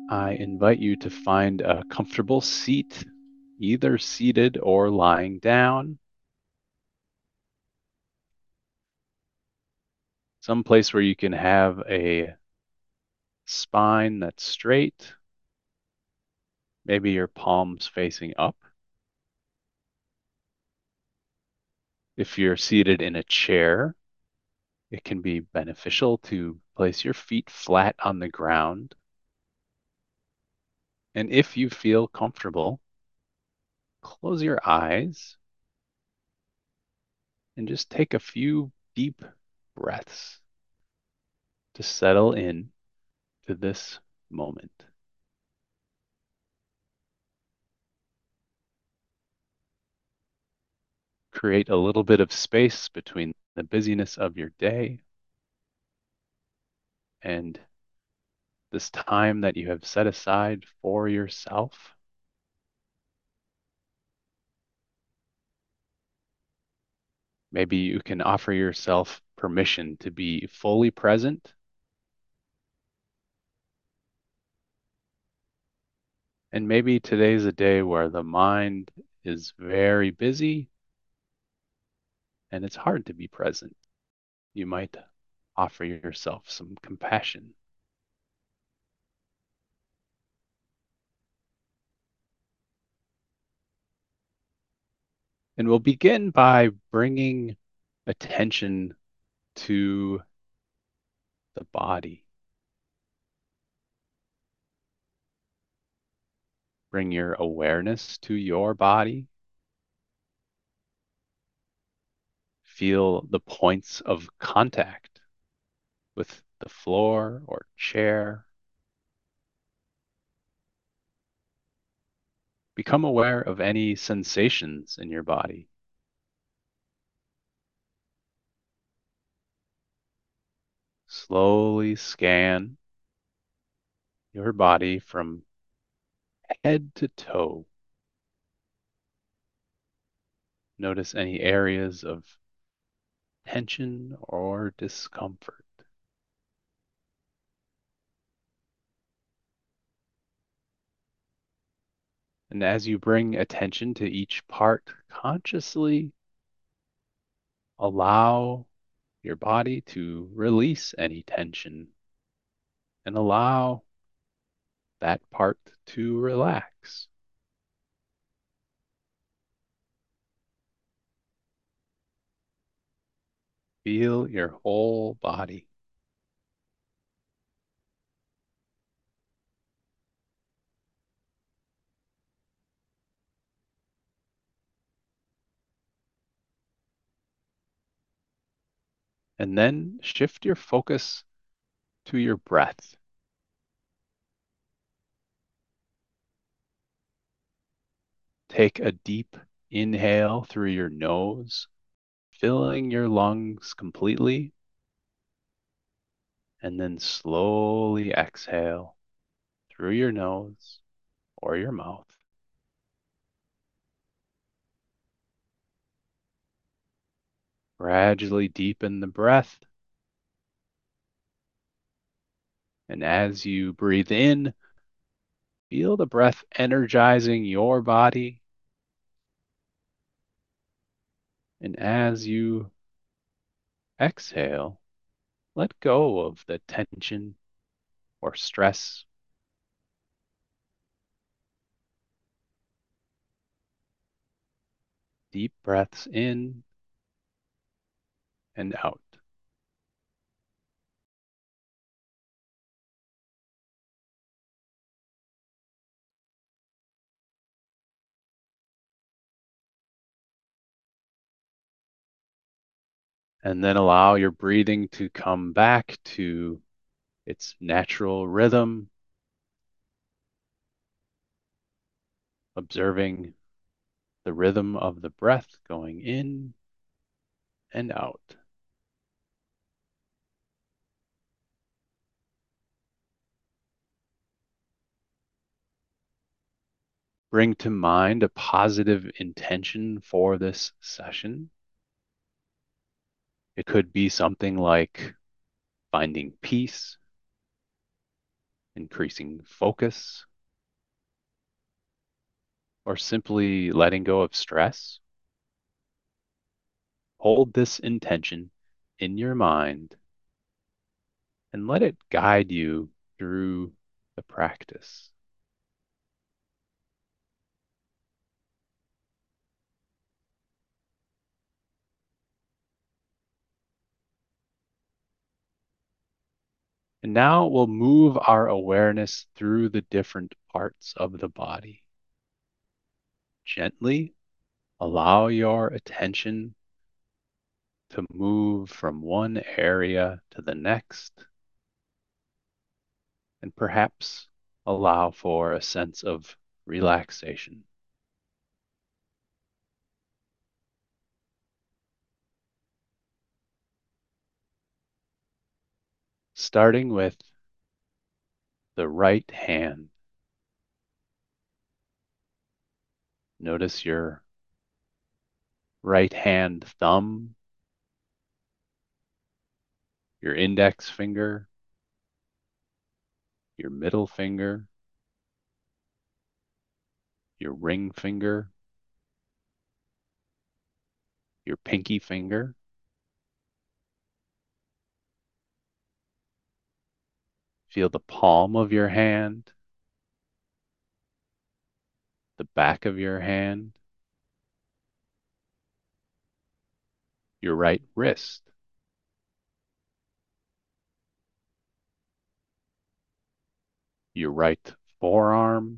I invite you to find a comfortable seat, either seated or lying down, some place where you can have a spine that's straight, maybe your palms facing up. If you're seated in a chair, it can be beneficial to place your feet flat on the ground. And if you feel comfortable, close your eyes and just take a few deep breaths to settle in to this moment. Create a little bit of space between the busyness of your day and this time that you have set aside for yourself. Maybe you can offer yourself permission to be fully present. And maybe today's a day where the mind is very busy and it's hard to be present. You might offer yourself some compassion. And we'll begin by bringing attention to the body. Bring your awareness to your body. Feel the points of contact with the floor or chair. Become aware of any sensations in your body. Slowly scan your body from head to toe. Notice any areas of tension or discomfort. And as you bring attention to each part, consciously allow your body to release any tension and allow that part to relax. Feel your whole body. And then shift your focus to your breath. Take a deep inhale through your nose, filling your lungs completely, and then slowly exhale through your nose or your mouth. Gradually deepen the breath. And as you breathe in, feel the breath energizing your body. And as you exhale, let go of the tension or stress. Deep breaths in and out. And then allow your breathing to come back to its natural rhythm, observing the rhythm of the breath going in and out. Bring to mind a positive intention for this session. It could be something like finding peace, increasing focus, or simply letting go of stress, hold this intention in your mind and let it guide you through the practice. And now we'll move our awareness through the different parts of the body. Gently allow your attention to move from one area to the next, and perhaps allow for a sense of relaxation. Starting with the right hand. Notice your right hand thumb, your index finger, your middle finger, your ring finger, your pinky finger. Feel the palm of your hand, the back of your hand, your right wrist, your right forearm,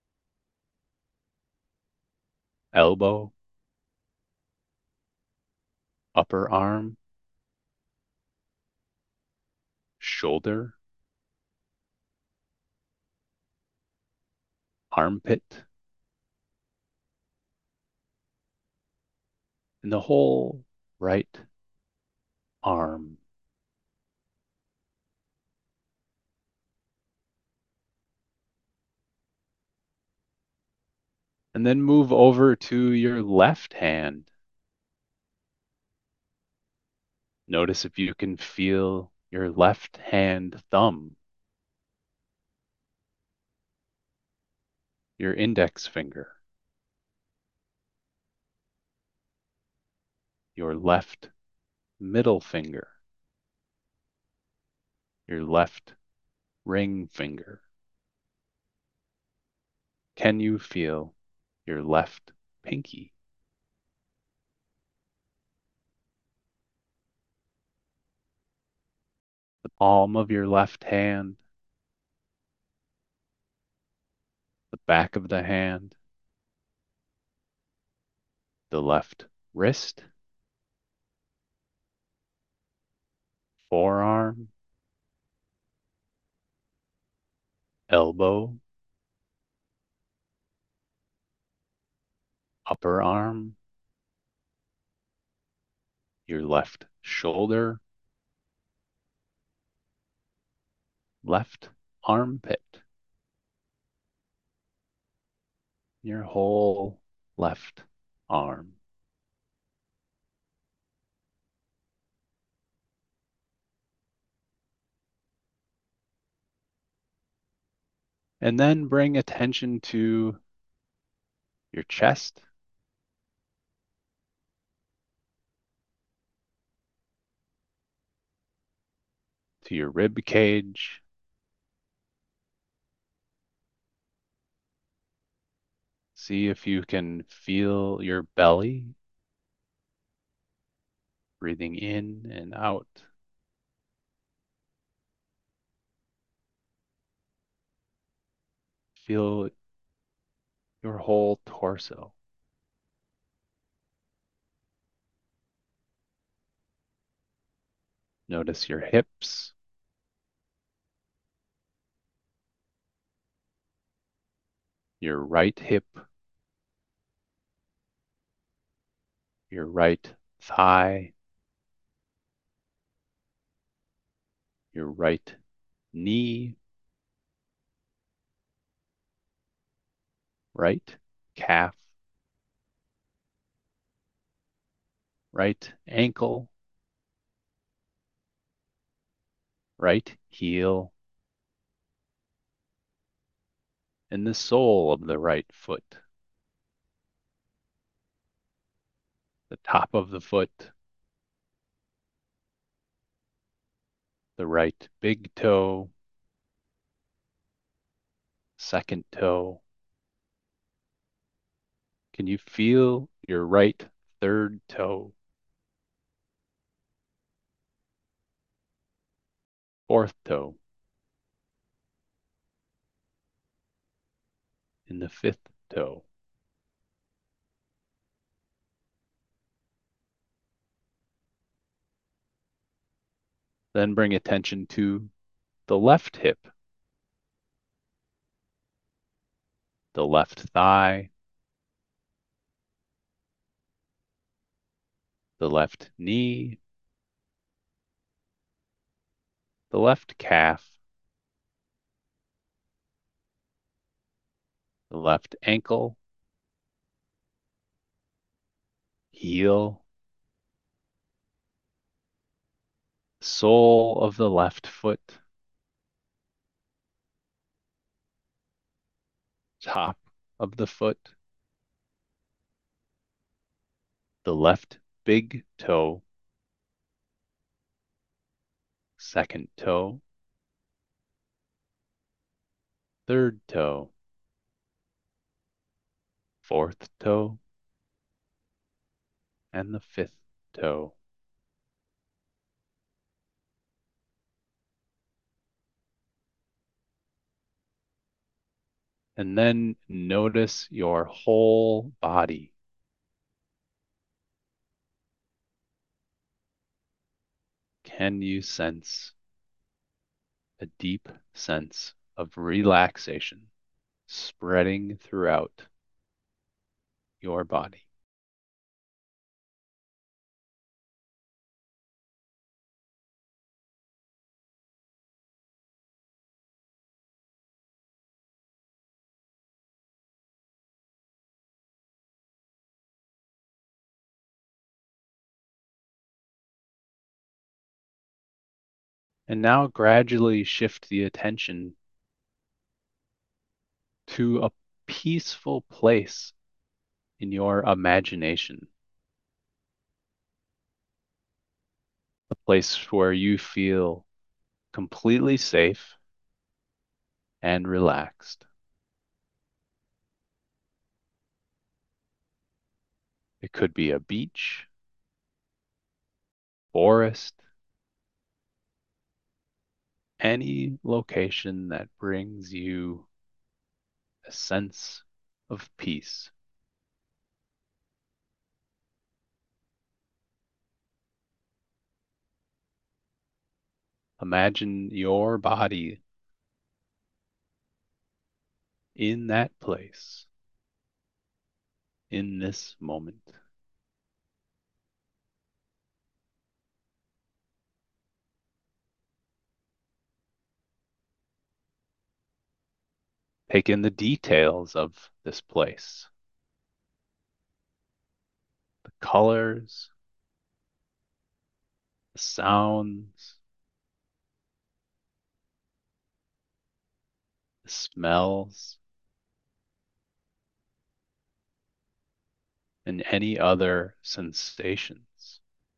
elbow, upper arm, shoulder, armpit, and the whole right arm. And then move over to your left hand. Notice if you can feel your left hand thumb, your index finger, your left middle finger, your left ring finger. Can you feel your left pinky? The palm of your left hand, the back of the hand, the left wrist, forearm, elbow, upper arm, your left shoulder, left armpit, your whole left arm. And then bring attention to your chest, to your rib cage, see if you can feel your belly breathing in and out. Feel your whole torso. Notice your hips, your right hip, your right thigh, your right knee, right calf, right ankle, right heel, in the sole of the right foot, the top of the foot, the right big toe, second toe. Can you feel your right third toe, fourth toe, and the fifth toe? Then bring attention to the left hip, the left thigh, the left knee, the left calf, the left ankle, heel, sole of the left foot, top of the foot, the left big toe, second toe, third toe, fourth toe, and the fifth toe. And then notice your whole body. Can you sense a deep sense of relaxation spreading throughout your body? And now gradually shift the attention to a peaceful place in your imagination, a place where you feel completely safe and relaxed. It could be a beach, forest, any location that brings you a sense of peace. Imagine your body in that place, in this moment. Take in the details of this place, the colors, the sounds, the smells, and any other sensations.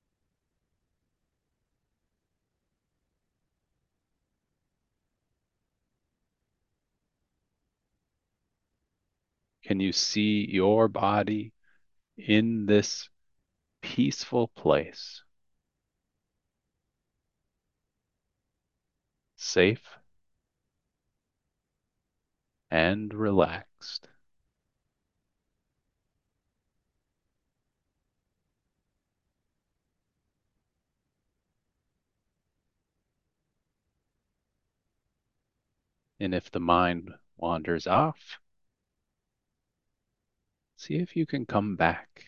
Can you see your body in this peaceful place, safe and relaxed? And if the mind wanders off, see if you can come back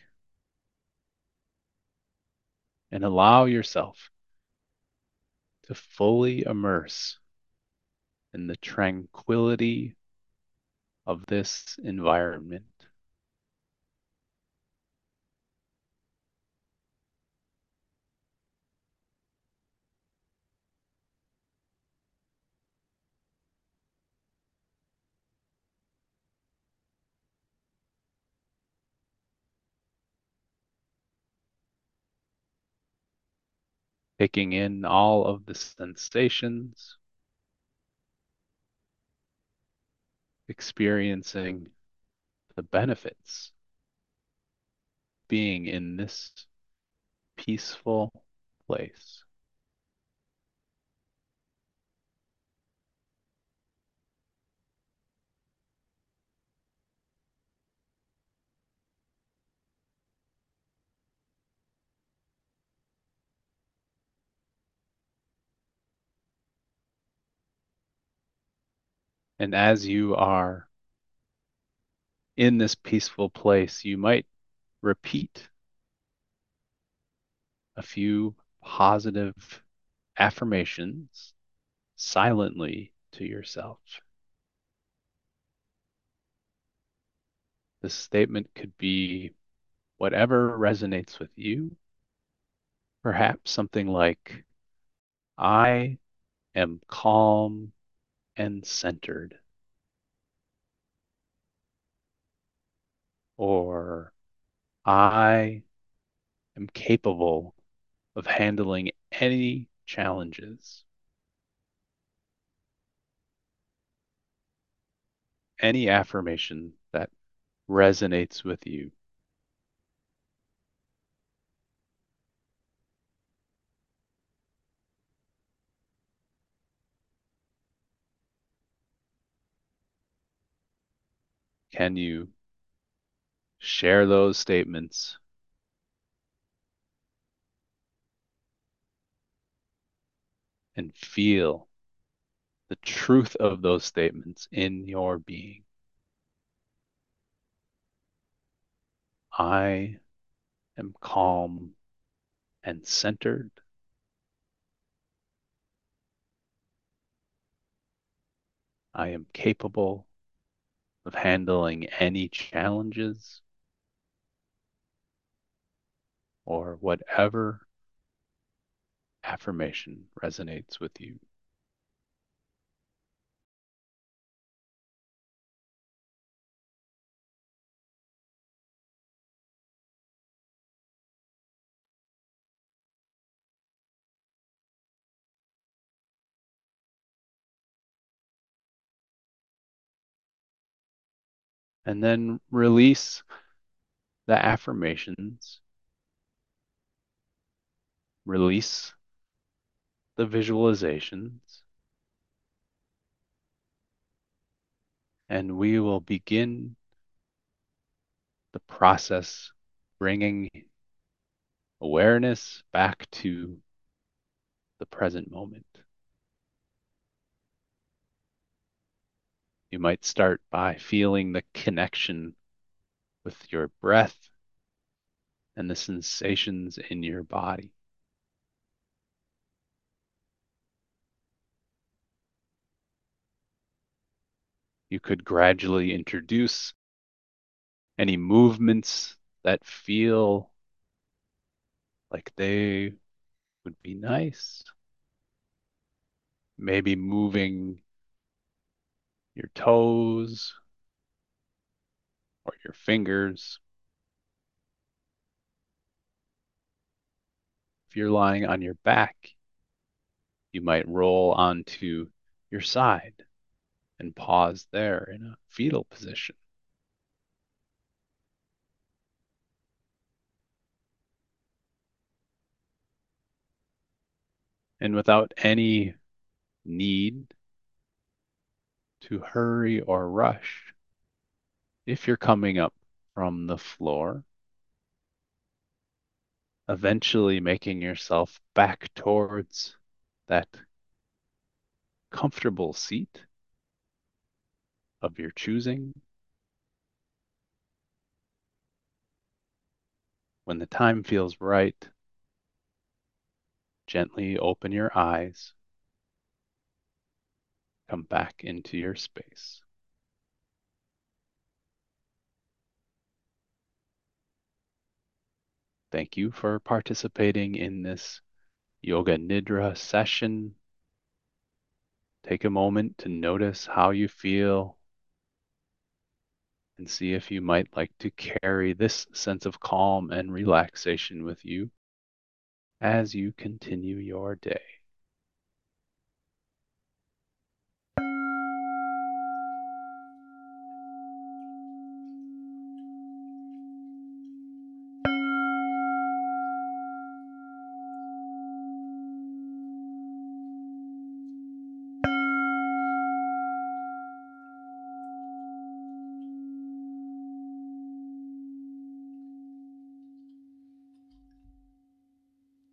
and allow yourself to fully immerse in the tranquility of this environment. taking in all of the sensations, experiencing the benefits being in this peaceful place. And as you are in this peaceful place, you might repeat a few positive affirmations silently to yourself. This statement could be whatever resonates with you, perhaps something like, I am calm and centered, or I am capable of handling any challenges. Any affirmation that resonates with you. Can you share those statements and feel the truth of those statements in your being? I am calm and centered. I am capable of handling any challenges or whatever affirmation resonates with you. And then release the affirmations, release the visualizations, and we will begin the process bringing awareness back to the present moment. You might start by feeling the connection with your breath and the sensations in your body. You could gradually introduce any movements that feel like they would be nice. Maybe moving your toes or your fingers. If you're lying on your back, you might roll onto your side and pause there in a fetal position. And without any need to hurry or rush, if you're coming up from the floor, eventually making yourself back towards that comfortable seat of your choosing. When the time feels right, gently open your eyes, come back into your space. Thank you for participating in this Yoga Nidra session. Take a moment to notice how you feel and see if you might like to carry this sense of calm and relaxation with you as you continue your day.